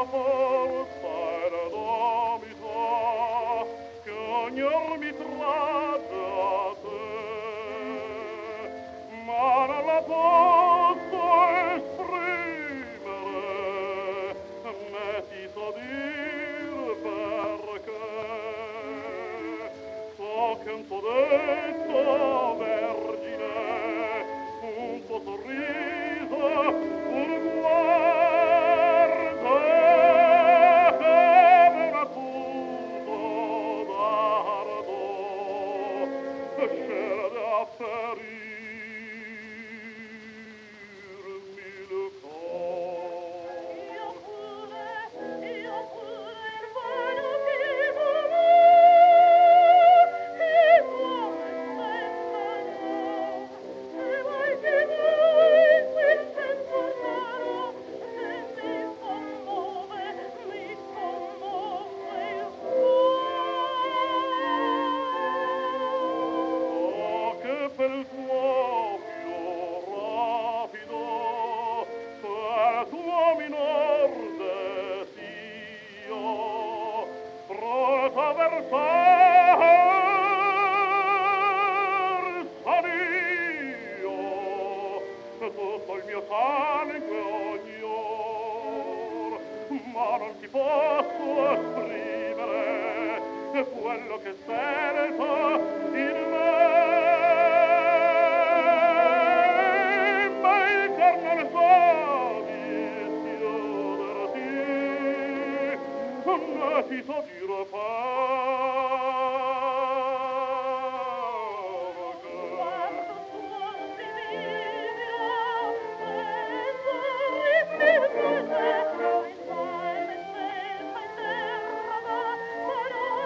forza e l'enormità che ogni or mi tragge a te, ma non la posso esprimere, né ti so dir perché. So che un tuo detto vergine, un tuo sorriso, un guardo come un acuto dardo scende a ferirmi il cor. Io pure il vano che Per il tuo più rapido, per il tuo minor desio, pronto per sal'io, tutto il mio sangue ogni or, ma non ti posso esprimere quello che sento in me. Ti so dire perché. guardo tuo Sibillio, riflettere, fai sale, fai terra, ma non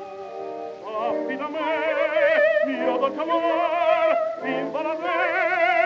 Affida a me, mio dolce amor, vinta la te.